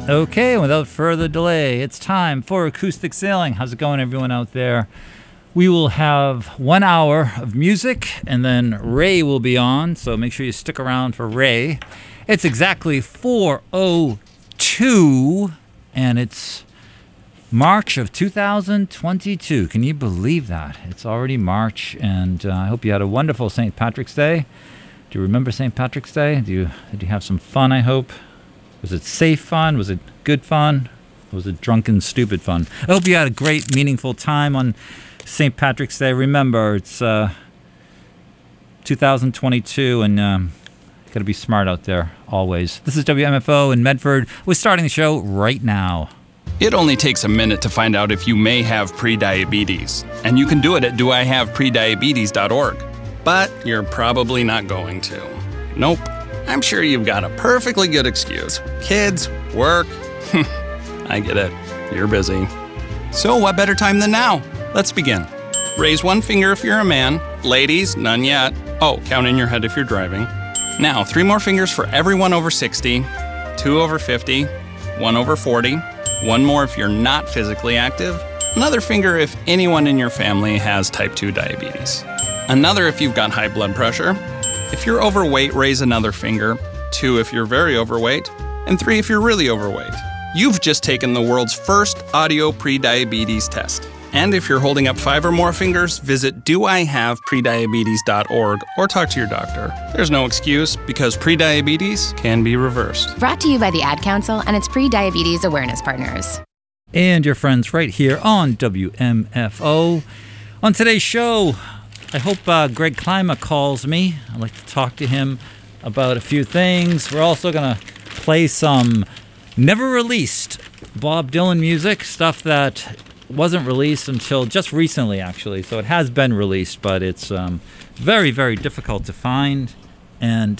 Okay, without further delay, it's time for Acoustic Sailing. How's it going, everyone out there? We will have 1 hour of music, and then Ray will be on, so make sure you stick around for Ray. It's exactly 4:02, and it's March of 2022. Can you believe that? It's already March, and I hope you had a wonderful St. Patrick's Day. Do you remember St. Patrick's Day? Did you have some fun, I hope? Was it safe fun? Was it good fun? Or was it drunken, stupid fun? I hope you had a great, meaningful time on St. Patrick's Day. Remember, it's 2022, and got to be smart out there, always. This is WMFO in Medford. We're starting the show right now. It only takes a minute to find out if you may have prediabetes, and you can do it at doihaveprediabetes.org. But you're probably not going to. Nope. I'm sure you've got a perfectly good excuse. Kids, work. I get it. You're busy. So what better time than now? Let's begin. Raise one finger if you're a man. Ladies, none yet. Oh, count in your head if you're driving. Now, 3 more fingers for everyone over 60, 2 over 50, 1 over 40, 1 more if you're not physically active, another finger if anyone in your family has type 2 diabetes, another if you've got high blood pressure. If you're overweight, raise another finger, 2 if you're very overweight, and 3 if you're really overweight. You've just taken the world's first audio prediabetes test. And if you're holding up 5 or more fingers, visit doihaveprediabetes.org or talk to your doctor. There's no excuse, because prediabetes can be reversed. Brought to you by the Ad Council and its pre-diabetes awareness partners. And your friends right here on WMFO. On today's show, I hope Greg Klima calls me. I'd like to talk to him about a few things. We're also going to play some never-released Bob Dylan music, stuff that wasn't released until just recently, actually. So it has been released, but it's very, very difficult to find. And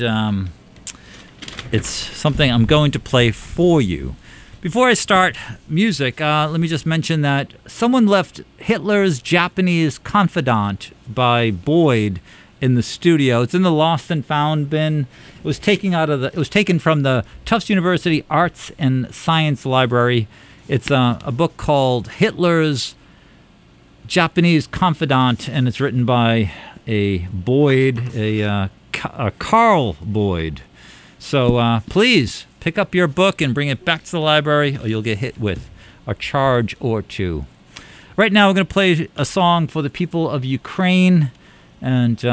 it's something I'm going to play for you. Before I start music, let me just mention that someone left Hitler's Japanese Confidant by Boyd in the studio. It's in the lost and found bin. It was taken from the Tufts University Arts and Science Library. It's a book called Hitler's Japanese Confidant, and it's written by a Boyd, a Carl Boyd. So please pick up your book and bring it back to the library, or you'll get hit with a charge or two. Right now, we're going to play a song for the people of Ukraine, and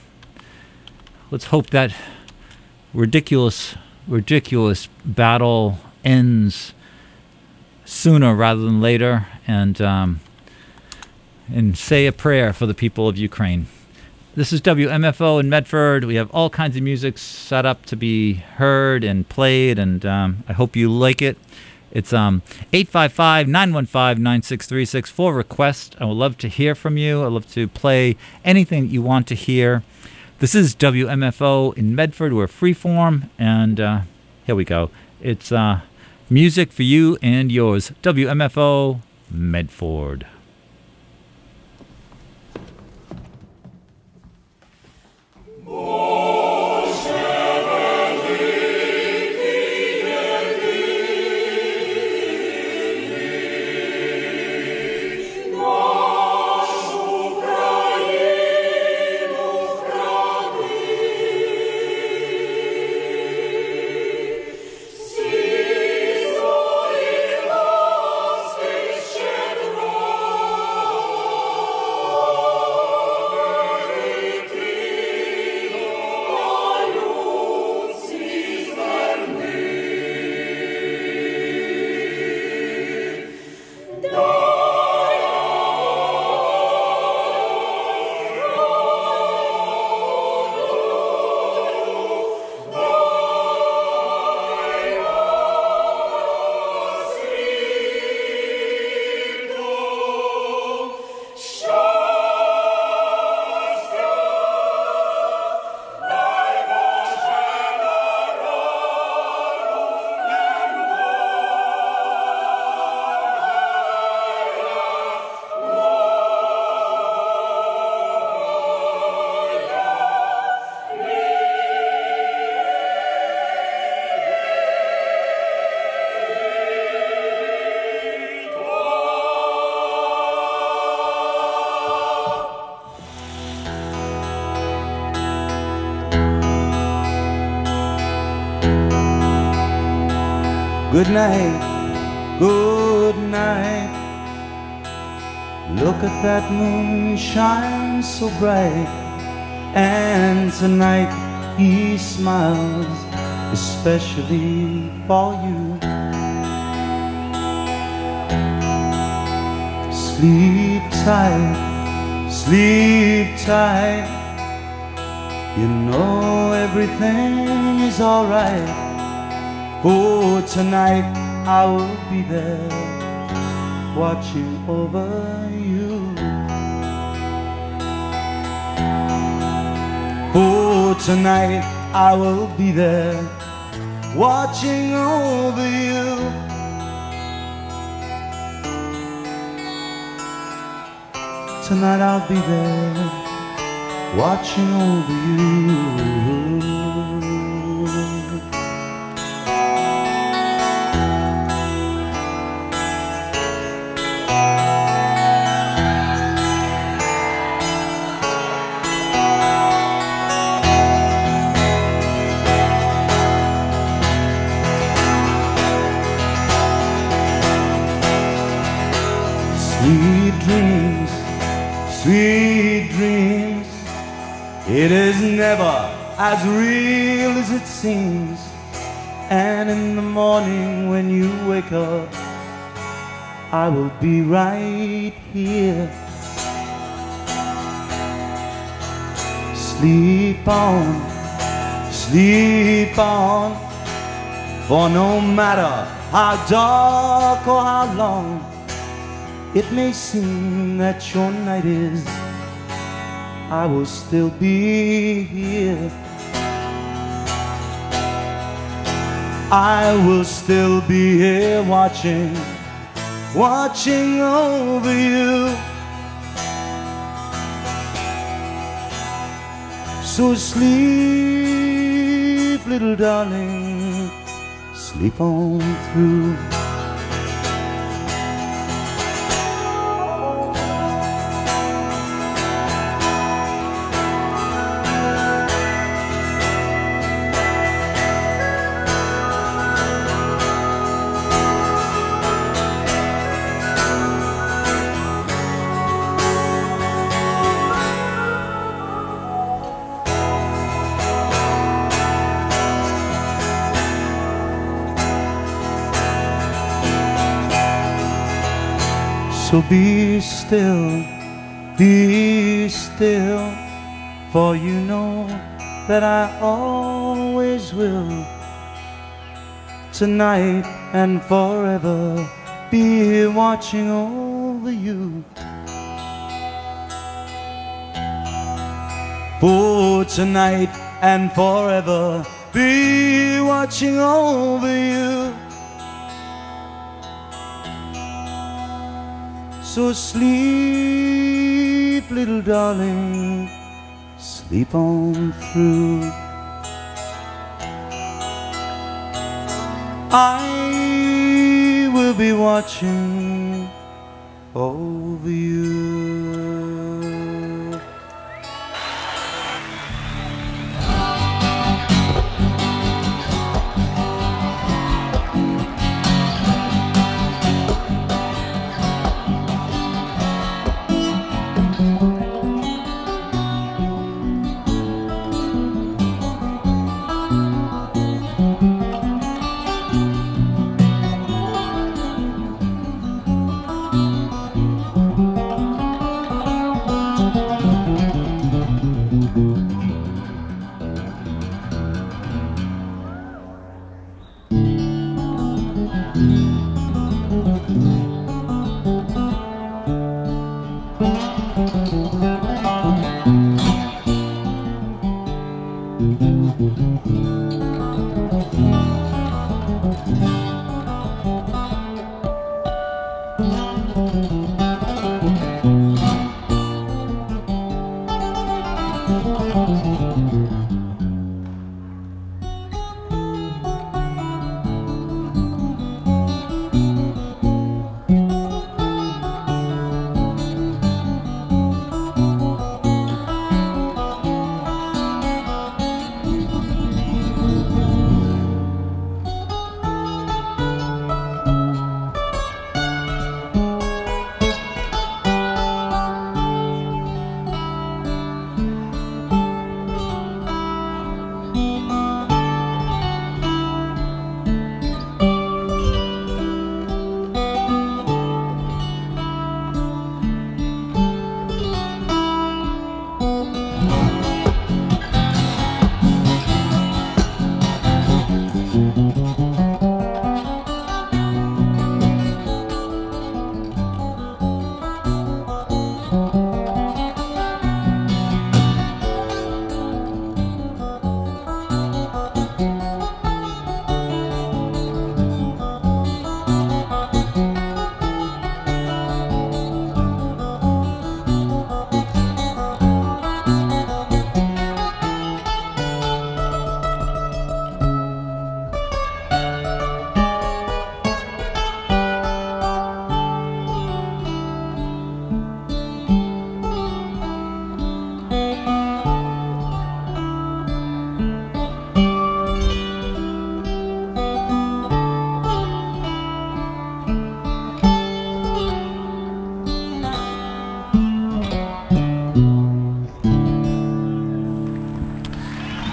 let's hope that ridiculous battle ends sooner rather than later, and say a prayer for the people of Ukraine. This is WMFO in Medford. We have all kinds of music set up to be heard and played, and I hope you like it. It's 855-915-9636 for request. I would love to hear from you. I'd love to play anything that you want to hear. This is WMFO in Medford. We're freeform, and here we go. It's music for you and yours. WMFO Medford. Щедро Good night, good night. Look at that moon shine so bright, and tonight he smiles especially for you. Sleep tight, sleep tight. You know everything is alright. For tonight I will be there watching over you. For tonight I will be there watching over you. Tonight I'll be there watching over you. Sweet dreams, sweet dreams. It is never as real as it seems. And in the morning when you wake up, I will be right here. Sleep on, sleep on. For no matter how dark or how long it may seem that your night is, I will still be here. I will still be here watching, watching over you. So sleep, little darling, sleep on through. So be still, for you know that I always will. Tonight and forever be here watching over you. For tonight and forever be watching over you. So sleep, little darling, sleep on through. I will be watching over you.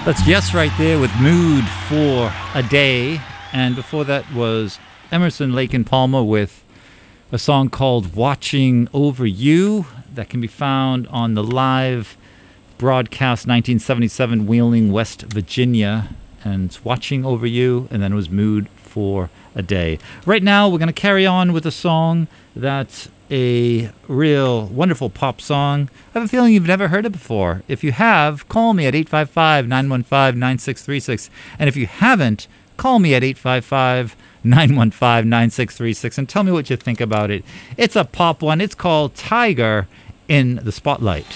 That's Yes right there with Mood for a Day. And before that was Emerson, Lake and Palmer with a song called Watching Over You that can be found on the live broadcast 1977 Wheeling, West Virginia. And it's Watching Over You, and then it was Mood for a Day. Right now we're going to carry on with a song that's a real wonderful pop song. I have a feeling you've never heard it before. If you have, call me at 855-915-9636. And if you haven't, call me at 855-915-9636 and tell me what you think about it. It's a pop one. It's called Tiger in the Spotlight.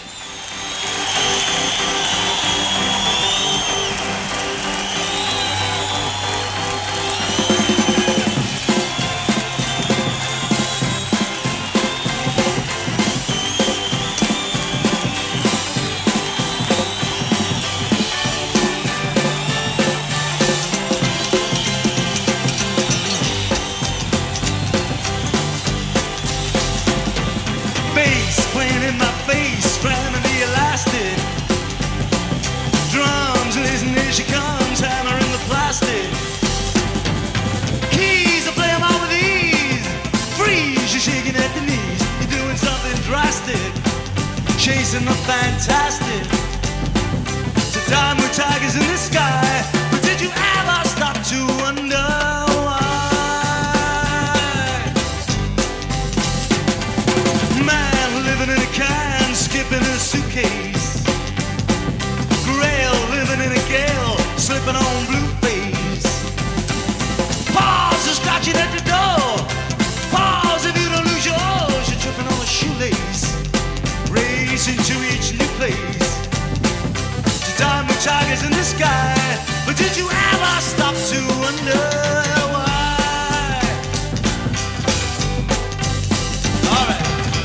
Chasing the fantastic, to time with tigers in the sky. But did you ever stop to wonder why? Man living in a can, skipping in a suitcase. Grail living in a gale, slipping on blue face. Pause is scratching at the door. Pause if you don't lose yours. You're tripping on a shoelace. Into each new place, to time with tigers in the sky. But did you ever stop to wonder why? All right.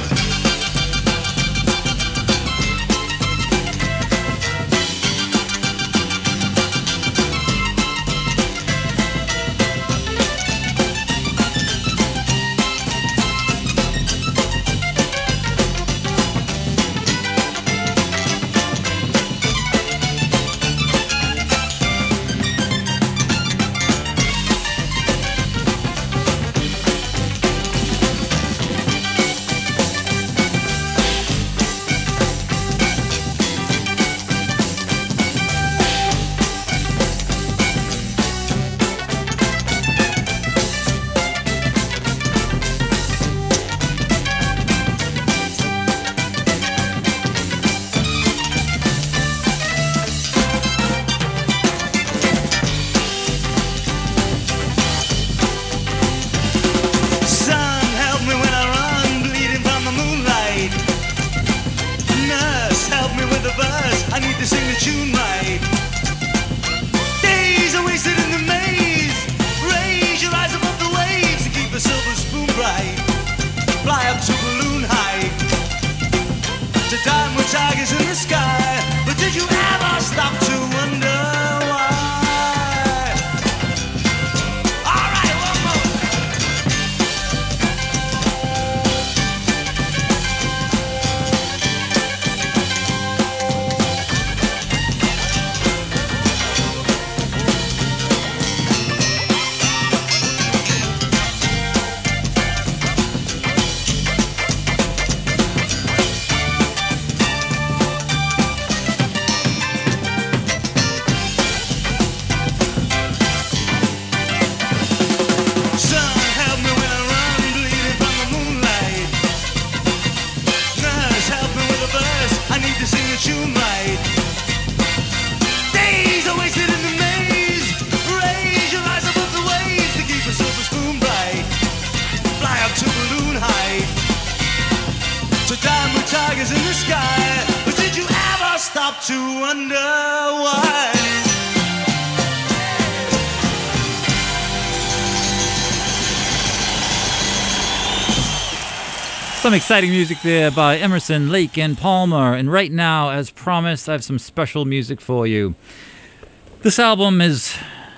Some exciting music there by Emerson, Lake and Palmer. And right now, as promised, I have some special music for you. This album is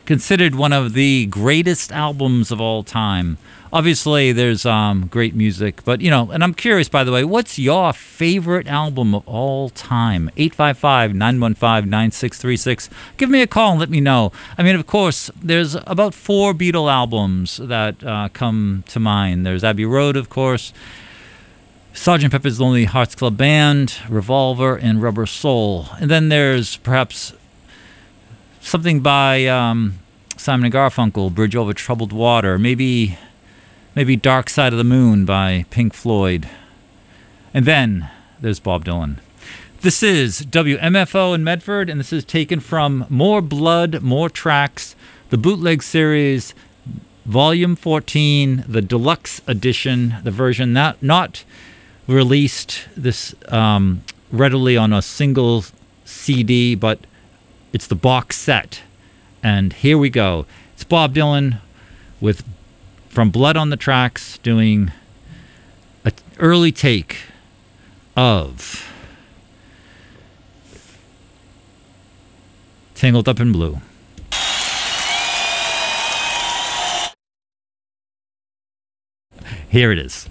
considered one of the greatest albums of all time. Obviously, there's great music, but, and I'm curious, by the way, what's your favorite album of all time? 855-915-9636. Give me a call and let me know. I mean, of course, there's about 4 Beatle albums that come to mind. There's Abbey Road, of course, Sgt. Pepper's Lonely Hearts Club Band, Revolver, and Rubber Soul. And then there's perhaps something by Simon & Garfunkel, Bridge Over Troubled Water, maybe Dark Side of the Moon by Pink Floyd. And then there's Bob Dylan. This is WMFO in Medford, and this is taken from More Blood, More Tracks, the Bootleg Series, Volume 14, the Deluxe Edition, the version not released this readily on a single CD, but it's the box set. And here we go. It's Bob Dylan with From Blood on the Tracks doing an early take of Tangled Up in Blue. Here it is.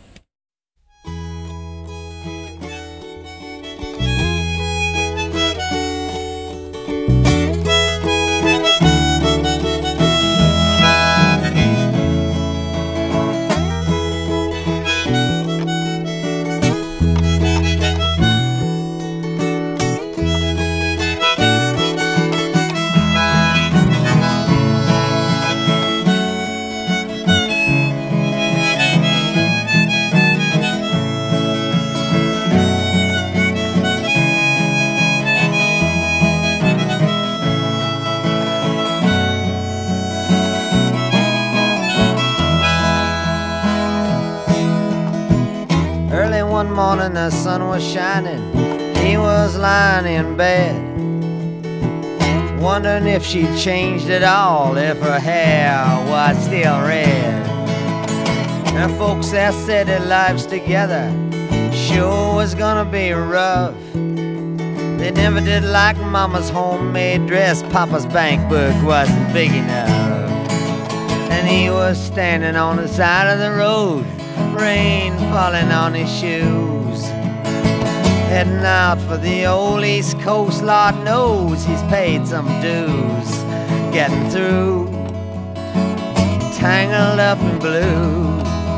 One morning the sun was shining, he was lying in bed, wondering if she'd changed at all, if her hair was still red. Her folks there said their lives together sure was gonna be rough. They never did like Mama's homemade dress, Papa's bank book wasn't big enough. And he was standing on the side of the road, rain falling on his shoes, heading out for the old East Coast. Lord knows he's paid some dues, getting through, tangled up in blue.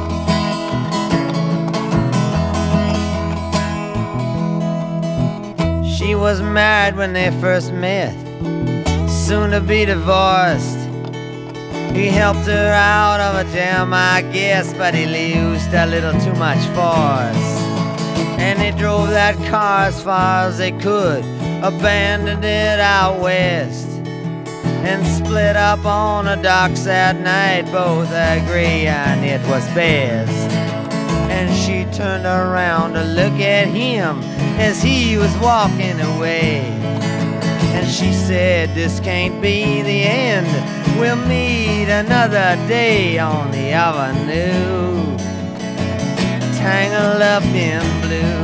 She was married when they first met, soon to be divorced. He helped her out of a jam, I guess, but he used a little too much force. And they drove that car as far as they could, abandoned it out west, and split up on a dock that night, both agreeing it was best. And she turned around to look at him as he was walking away, and she said, "This can't be the end, we'll meet another day on the avenue, tangled up in blue."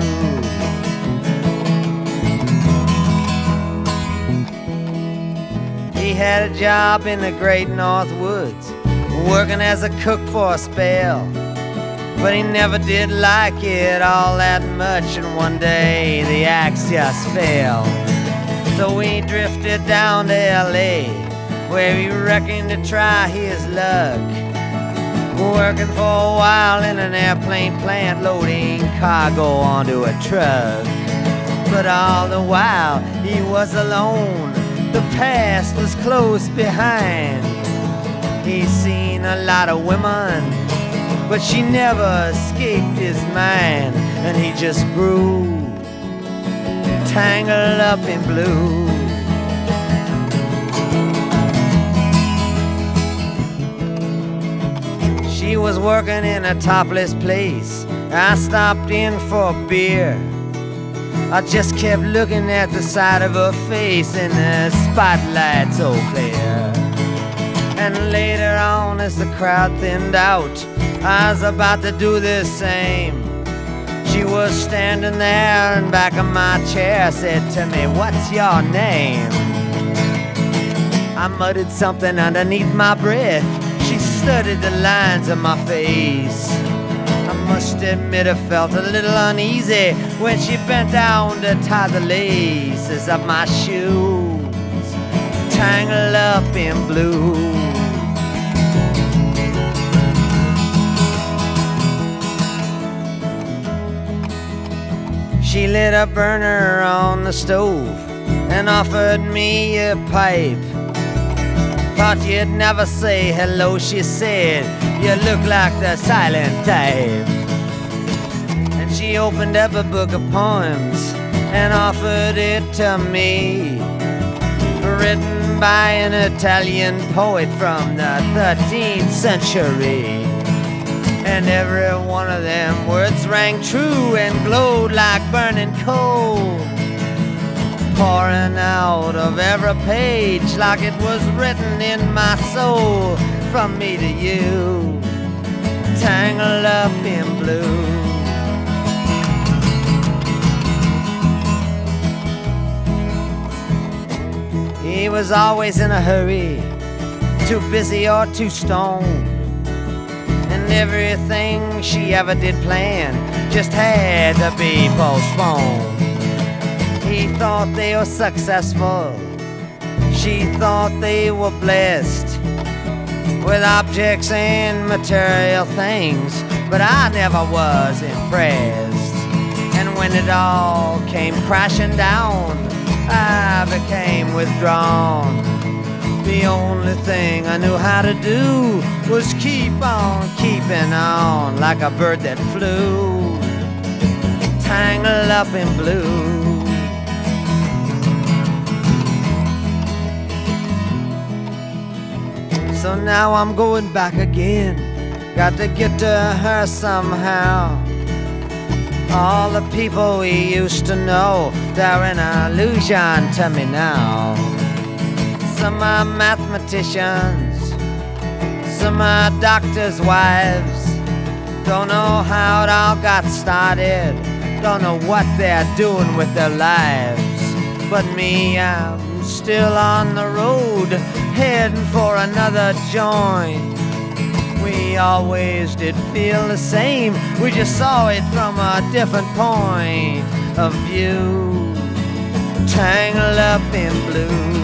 He had a job in the great North Woods, working as a cook for a spell, but he never did like it all that much, and one day the axe just fell. So he drifted down to L.A., where he reckoned to try his luck, working for a while in an airplane plant, loading cargo onto a truck. But all the while he was alone, the past was close behind. He's seen a lot of women, but she never escaped his mind, and he just grew tangled up in blue. She was working in a topless place. I stopped in for a beer. I just kept looking at the side of her face in the spotlight so clear. And later on, as the crowd thinned out, I was about to do the same. She was standing there in back of my chair, said to me, "What's your name?" I muttered something underneath my breath. She studied the lines of my face. I must admit I felt a little uneasy when she bent down to tie the laces of my shoes, tangled up in blue. She lit a burner on the stove and offered me a pipe. Thought you'd never say hello, she said. You look like the silent type. And she opened up a book of poems and offered it to me, written by an Italian poet from the 13th century. And every one of them words rang true and glowed like burning coal, pouring out of every page like it was written in my soul. From me to you, tangled up in blue. He was always in a hurry, too busy or too stoned, and everything she ever did plan just had to be postponed. He thought they were successful, she thought they were blessed with objects and material things, but I never was impressed. And when it all came crashing down, I became withdrawn. The only thing I knew how to do was keep on keeping on, like a bird that flew, tangled up in blue. So now I'm going back again, got to get to her somehow. All the people we used to know, they're an illusion to me now. Some are mathematicians, some are doctors' wives. Don't know how it all got started, don't know what they're doing with their lives. But me, I'm still on the road, heading for another joint. We always did feel the same, we just saw it from a different point of view, tangled up in blue.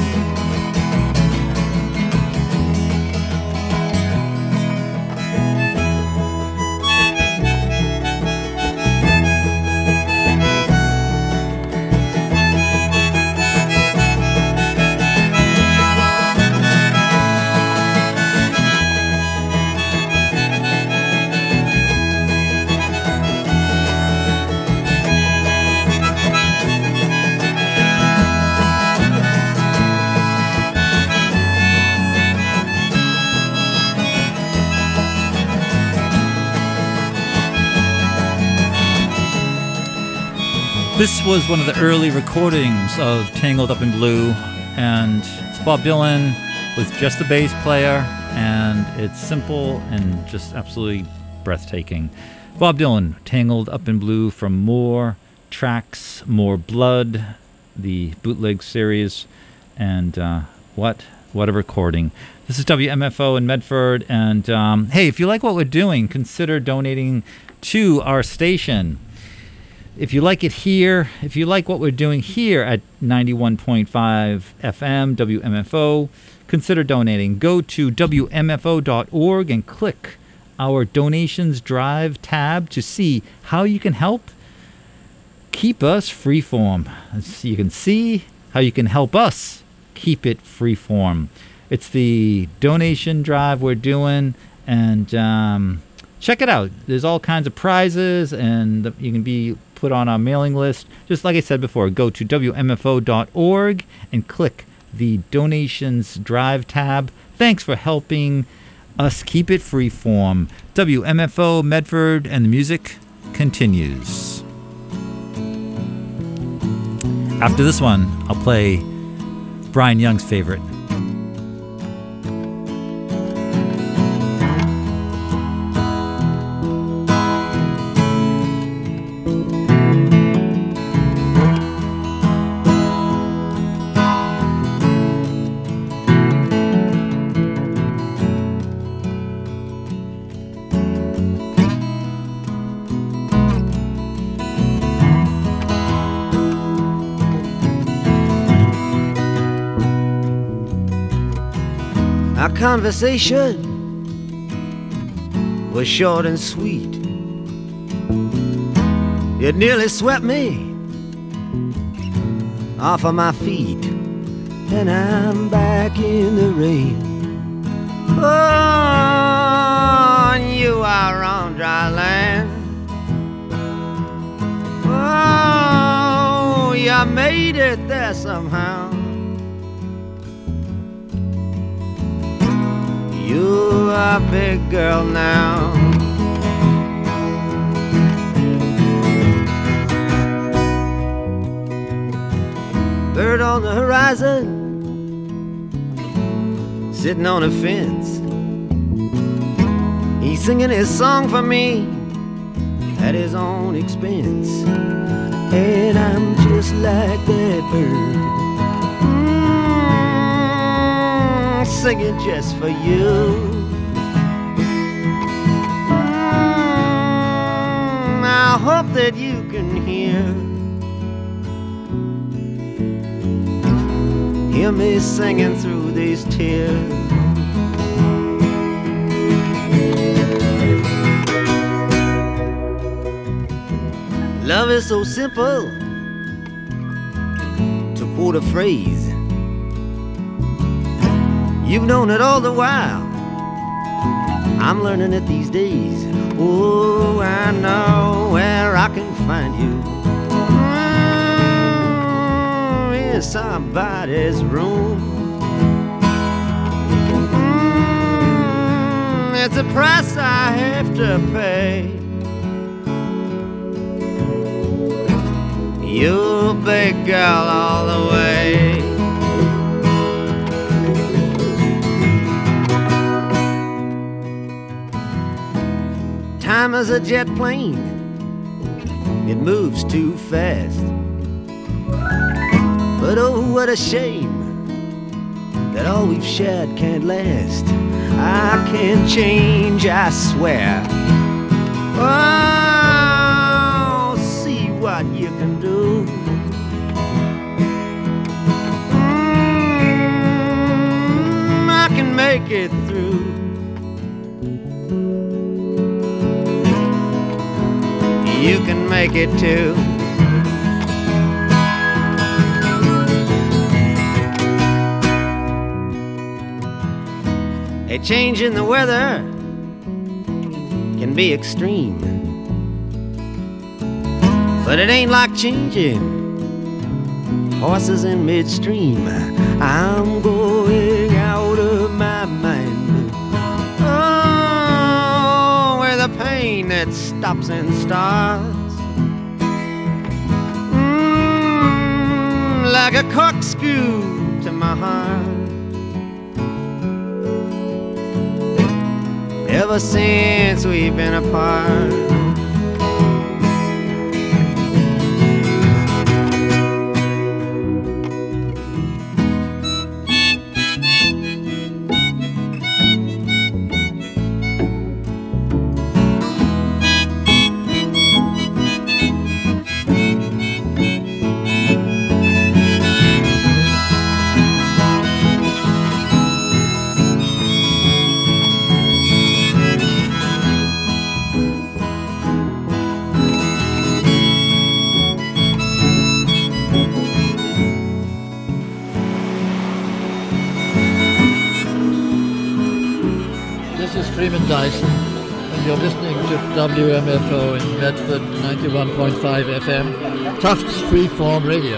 This was one of the early recordings of Tangled Up in Blue, and it's Bob Dylan with just the bass player, and it's simple and just absolutely breathtaking. Bob Dylan, Tangled Up in Blue from More Tracks, More Blood, the bootleg series, and what a recording. This is WMFO in Medford, and hey, if you like what we're doing, consider donating to our station. If you like it here, if you like what we're doing here at 91.5 FM, WMFO, consider donating. Go to WMFO.org and click our Donations Drive tab to see how you can help keep us freeform. You can see how you can help us keep it freeform. It's the donation drive we're doing, and check it out. There's all kinds of prizes, and you can be put on our mailing list. Just like I said before, go to WMFO.org and click the Donations Drive tab. Thanks for helping us keep it freeform. WMFO Medford, and the music continues. After this one, I'll play Brian Young's favorite. Our conversation was short and sweet. It nearly swept me off of my feet, and I'm back in the rain. Oh, and you are on dry land. Oh, you made it there somehow. You're a big girl now. Bird on the horizon, sitting on a fence. He's singing his song for me at his own expense. And I'm just like that bird, singing just for you. I hope that you can hear me singing through these tears. Love is so simple, to quote a phrase. You've known it all the while, I'm learning it these days. Oh, I know where I can find you, in somebody's room. It's a price I have to pay. You big girl all the way. Time is a jet plane, it moves too fast. But oh, what a shame that all we've shared can't last. I can't change, I swear. Oh, see what you can do. I can make it through. You can make it too. A change in the weather can be extreme, but it ain't like changing horses in midstream. I'm going out of my mind. Oh, where the pain that stops and starts, like a corkscrew to my heart. Ever since we've been apart, Freeman Dyson, and you're listening to WMFO in Medford 91.5 FM, Tufts Freeform Radio.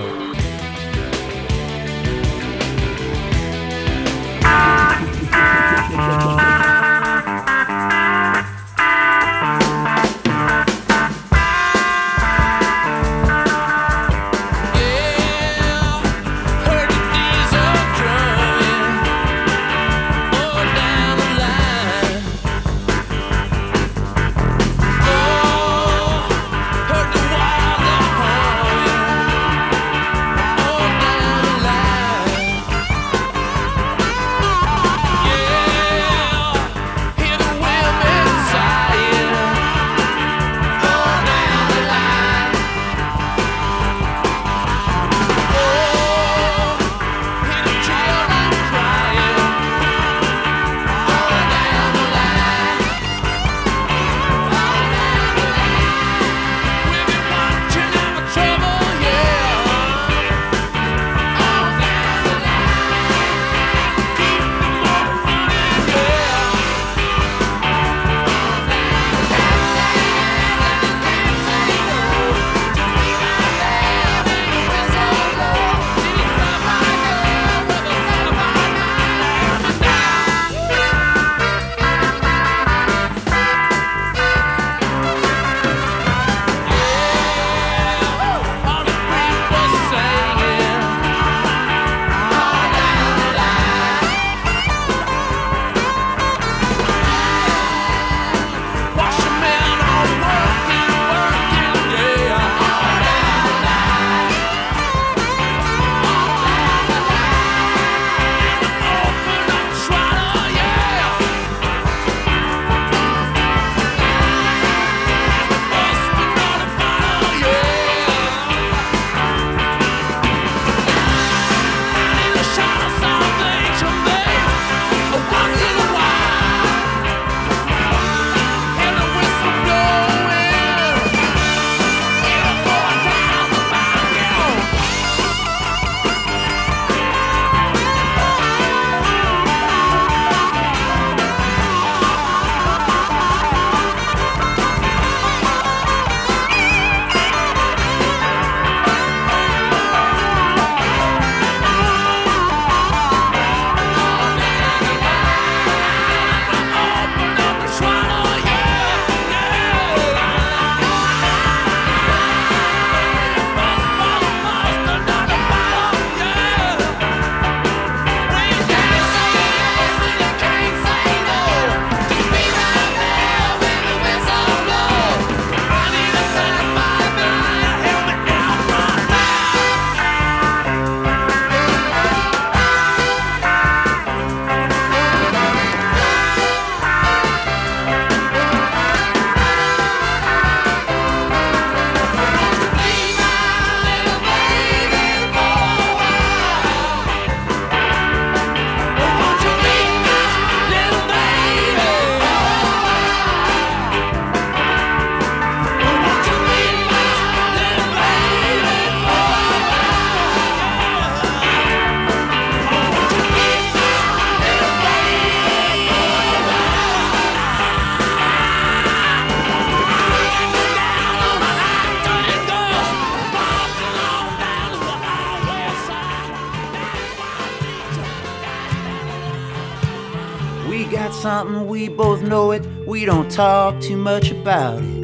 something, we both know it. We don't talk too much about it.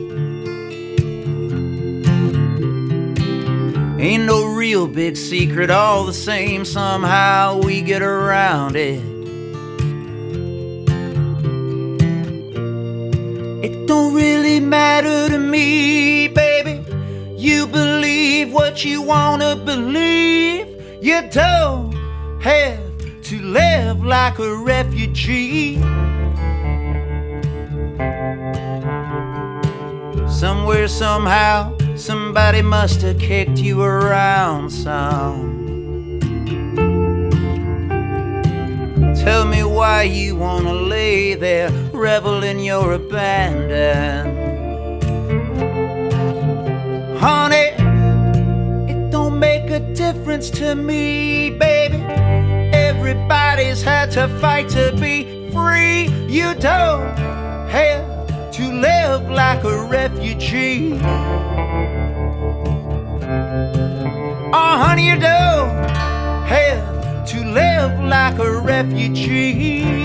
Ain't no real big secret, all the same, somehow we get around it. It don't really matter to me, baby. You believe what you wanna believe. You don't have to live like a refugee. Somewhere, somehow, somebody must have kicked you around some. Tell me why you wanna lay there, revel in your abandon. Honey, it don't make a difference to me, baby. Everybody's had to fight to be free. You don't have to live like a refugee. Oh, honey, you don't have to live like a refugee.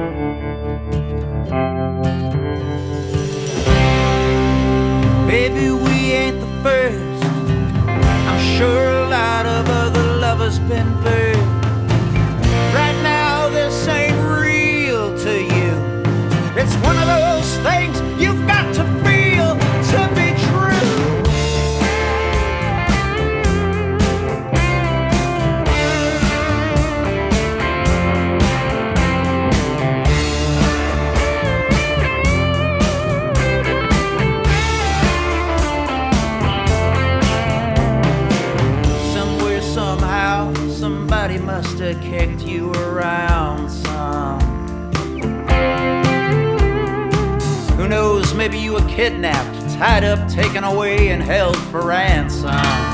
Baby, we ain't the first. I'm sure a lot of other lovers been burned. Right now, this ain't real to you. It's one of those things you've got to feel to be true. Somewhere, somehow, somebody must have kicked you around some. Who knows, maybe you were kidnapped, tied up, taken away, and held for ransom.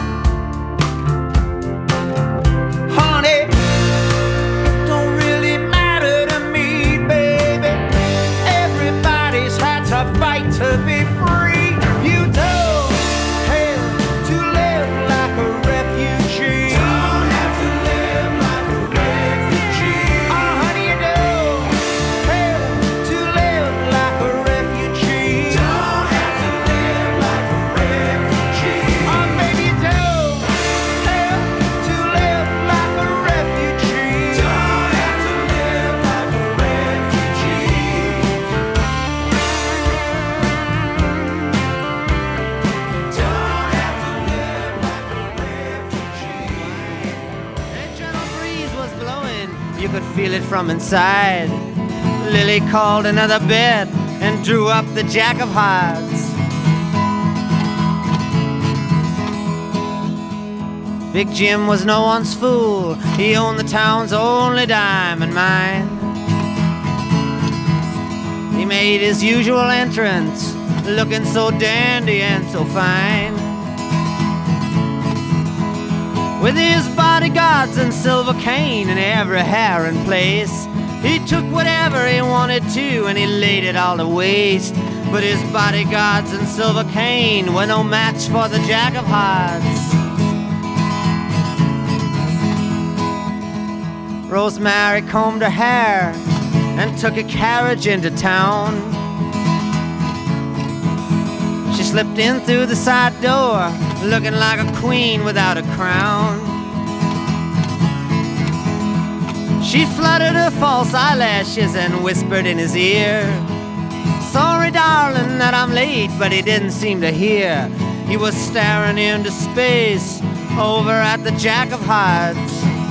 Honey, it don't really matter to me, baby. Everybody's had to fight to be free. You don't have to live like a refugee. Don't have to live like a refugee. Oh, honey, you don't have to live like a refugee. Don't have to live like a refugee. Oh, baby, you don't have to live like a refugee. Don't have to live like a refugee. Don't have to live like a refugee. That gentle breeze was blowing, you could feel it from inside. Lily called another bed and drew up the jack of hearts. Big Jim was no one's fool. He owned the town's only diamond mine. He made his usual entrance, looking so dandy and so fine. With his bodyguards and silver cane and every hair in place, he took whatever he wanted to and he laid it all to waste. But his bodyguards and silver cane were no match for the Jack of Hearts. Rosemary combed her hair and took a carriage into town. She slipped in through the side door, looking like a queen without a crown. She fluttered her false eyelashes and whispered in his ear, "Sorry, darling, that I'm late," but he didn't seem to hear. He was staring into space over at the Jack of Hearts.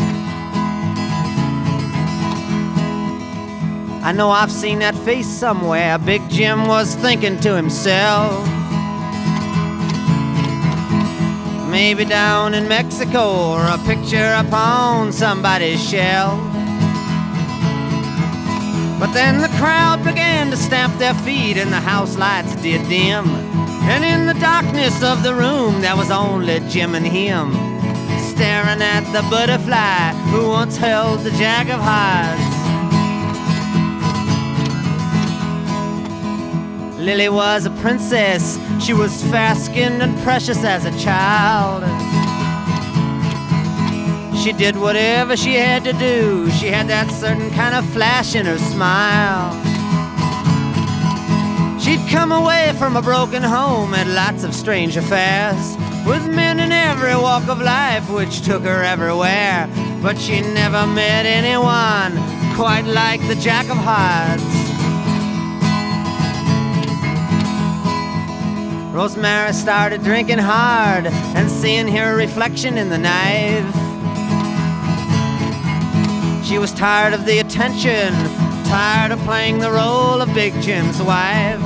I know I've seen that face somewhere, Big Jim was thinking to himself. Maybe down in Mexico, or a picture upon somebody's shelf. But then the crowd began to stamp their feet and the house lights did dim. And in the darkness of the room there was only Jim and him, staring at the butterfly who once held the Jack of Hearts. Lily was a princess, she was fair-skinned and precious as a child. She did whatever she had to do. She had that certain kind of flash in her smile. She'd come away from a broken home, had lots of strange affairs with men in every walk of life, which took her everywhere. But she never met anyone quite like the Jack of Hearts. Rosemary started drinking hard and seeing her reflection in the knife. She was tired of the attention, tired of playing the role of Big Jim's wife.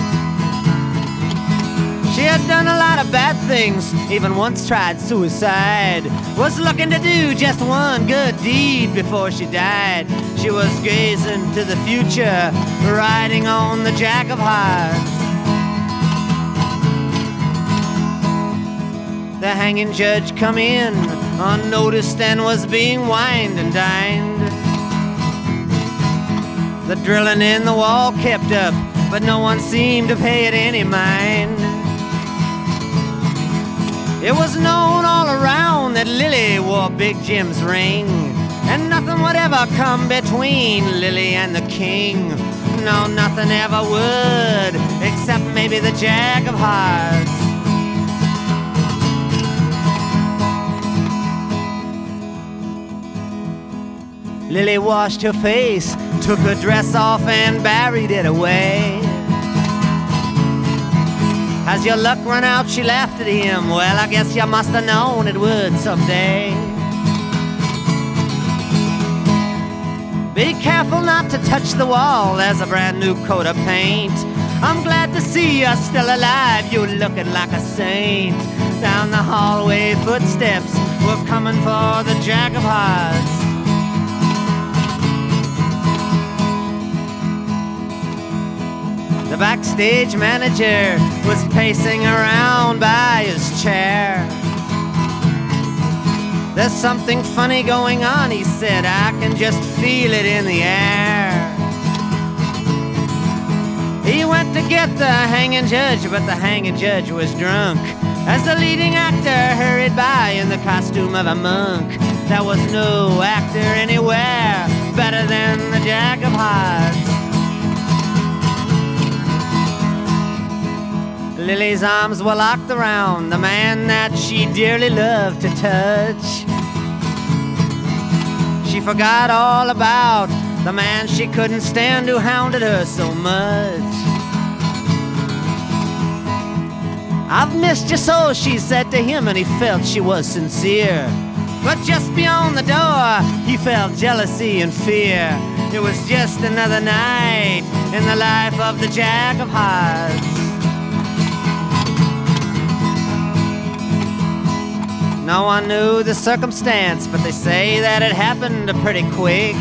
She had done a lot of bad things, even once tried suicide. Was looking to do just one good deed before she died. She was gazing to the future, riding on the Jack of Hearts. The hanging judge come in unnoticed and was being wined and dined. The drilling in the wall kept up, but no one seemed to pay it any mind. It was known all around that Lily wore Big Jim's ring, and nothing would ever come between Lily and the king. No, nothing ever would, except maybe the Jack of Hearts. Lily washed her face, took her dress off and buried it away. As your luck run out, she laughed at him. Well, I guess you must have known it would someday. Be careful not to touch the wall, there's a brand new coat of paint. I'm glad to see you're still alive, you're looking like a saint. Down the hallway footsteps were coming for the Jack of Hearts. The backstage manager was pacing around by his chair. There's something funny going on, he said, I can just feel it in the air. He went to get the hanging judge, but the hanging judge was drunk as the leading actor hurried by in the costume of a monk. There was no actor anywhere better than the Jack of Hearts. Lily's arms were locked around the man that she dearly loved to touch. She forgot all about the man she couldn't stand who hounded her so much. I've missed you so, she said to him, and he felt she was sincere. But just beyond the door, he felt jealousy and fear. It was just another night in the life of the Jack of Hearts. No one knew the circumstance, but they say that it happened pretty quick.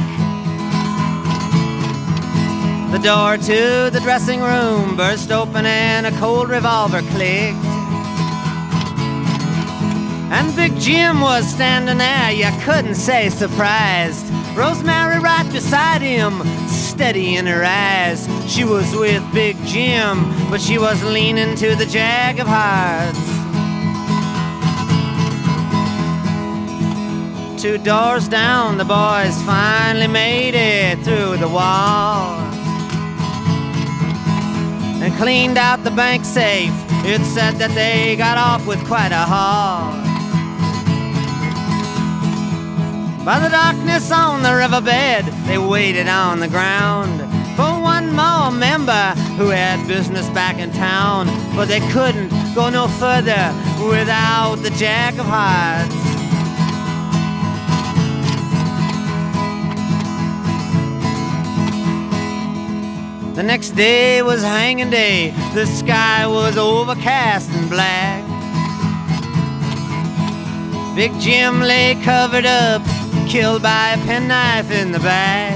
The door to the dressing room burst open and a cold revolver clicked. And Big Jim was standing there, you couldn't say surprised. Rosemary right beside him, steady in her eyes. She was with Big Jim, but she was leaning to the Jack of Hearts. 2 doors down, the boys finally made it through the wall and cleaned out the bank safe. It said that they got off with quite a haul. By the darkness on the riverbed, they waited on the ground for one more member who had business back in town, but they couldn't go no further without the Jack of Hearts. The next day was hanging day. The sky was overcast and black. Big Jim lay covered up, killed by a penknife in the back.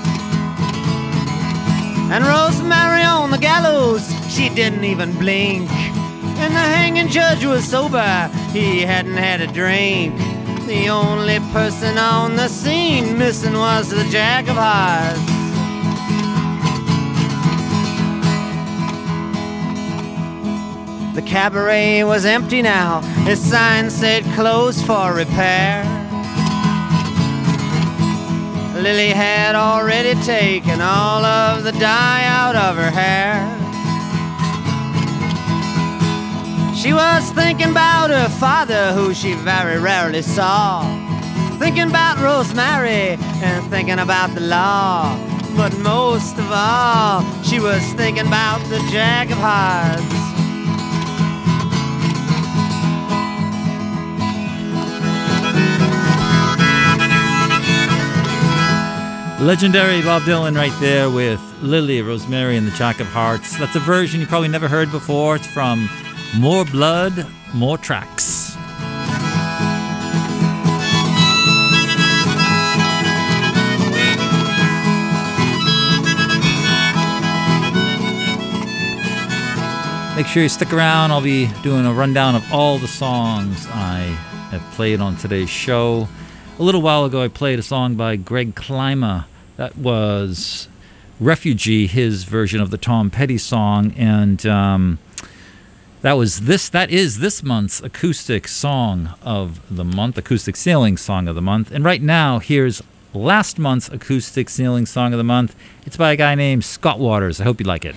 And Rosemary on the gallows, she didn't even blink. And the hanging judge was sober, he hadn't had a drink. The only person on the scene missing was the Jack of Hearts. The cabaret was empty now. His sign said closed for repair. Lily had already taken all of the dye out of her hair. She was thinking about her father, who she very rarely saw, thinking about Rosemary and thinking about the law. But most of all, she was thinking about the Jack of Hearts. Legendary Bob Dylan right there with Lily, Rosemary, and the Jack of Hearts. That's a version you probably never heard before. It's from More Blood, More Tracks. Make sure you stick around. I'll be doing a rundown of all the songs I have played on today's show. A little while ago, I played a song by Greg Klima. That was Refugee, his version of the Tom Petty song, and that is this month's acoustic song of the month, acoustic sailing song of the month. And right now, here's last month's acoustic sailing song of the month. It's by a guy named Scott Waters. I hope you like it.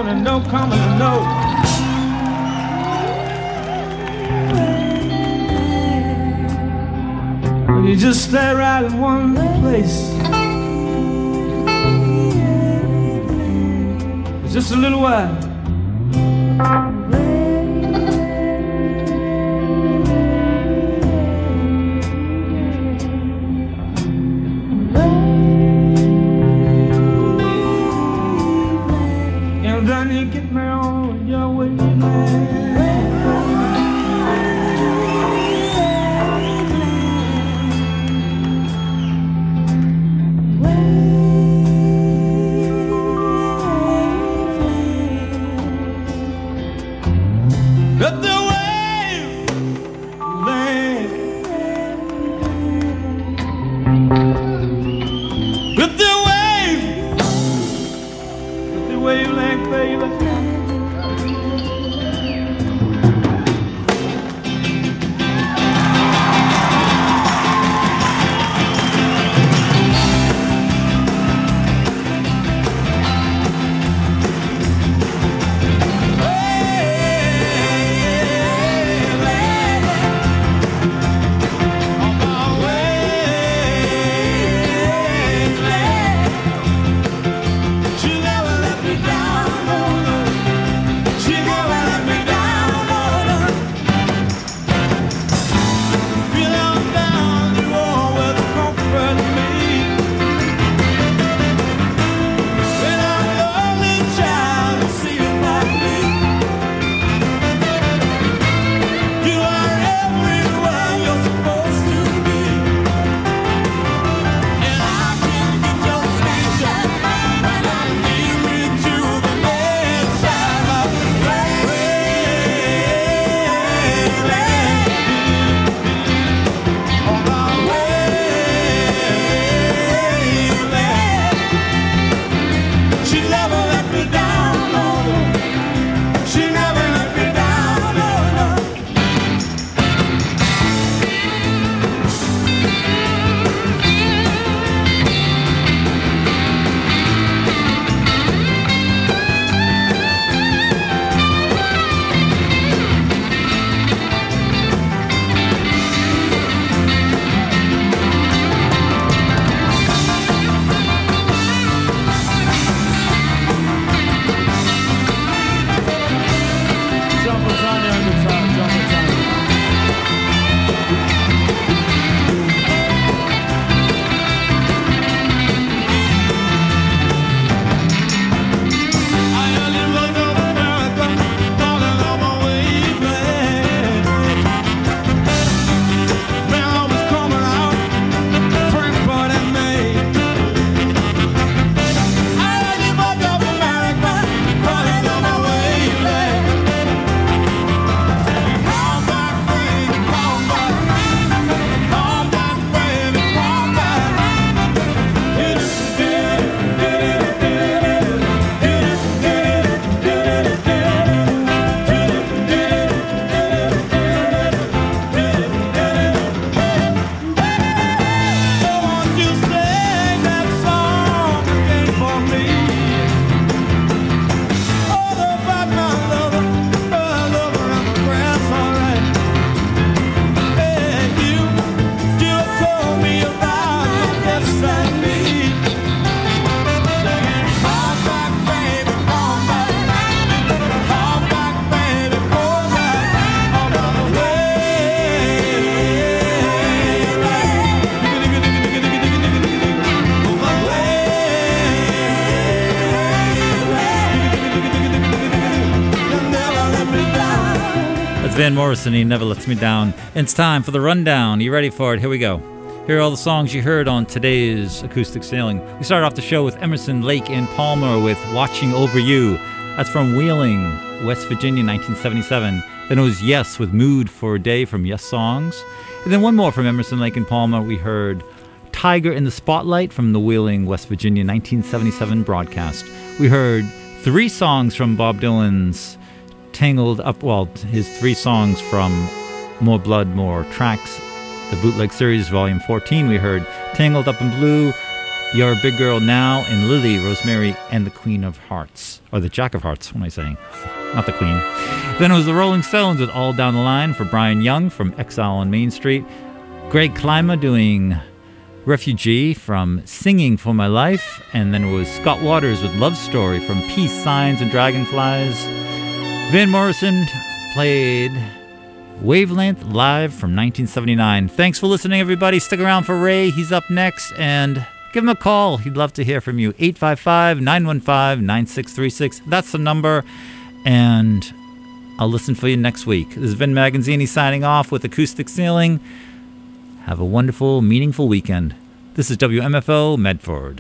going and no coming and no. You just stay right in one place. It's just a little while. And then you get me on your way, man. Van Morrison, He Never Lets Me Down. It's time for the rundown. Are you ready for it? Here we go. Here are all the songs you heard on today's Acoustic Sailing. We started off the show with Emerson, Lake and Palmer with Watching Over You. That's from Wheeling, West Virginia, 1977. Then it was Yes with Mood for a Day from Yes Songs. And then one more from Emerson, Lake and Palmer. We heard Tiger in the Spotlight from the Wheeling, West Virginia, 1977 broadcast. We heard 3 songs from Bob Dylan's Tangled Up, well, his 3 songs from More Blood, More Tracks, the Bootleg Series, Volume 14. We heard Tangled Up in Blue, You're a Big Girl Now, and Lily, Rosemary, and the Queen of Hearts. Or the Jack of Hearts, what am I saying? Not the Queen. Then it was the Rolling Stones with All Down the Line for Brian Young from Exile on Main Street. Greg Klima doing Refugee from Singing for My Life. And then it was Scott Waters with Love Story from Peace Signs and Dragonflies. Van Morrison played Wavelength live from 1979. Thanks for listening, everybody. Stick around for Ray. He's up next. And give him a call. He'd love to hear from you. 855-915-9636. That's the number. And I'll listen for you next week. This is Vin Magazzini signing off with Acoustic Ceiling. Have a wonderful, meaningful weekend. This is WMFO Medford.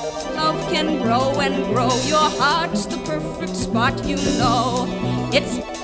Love can grow and grow. Your heart's the perfect spot, you know. It's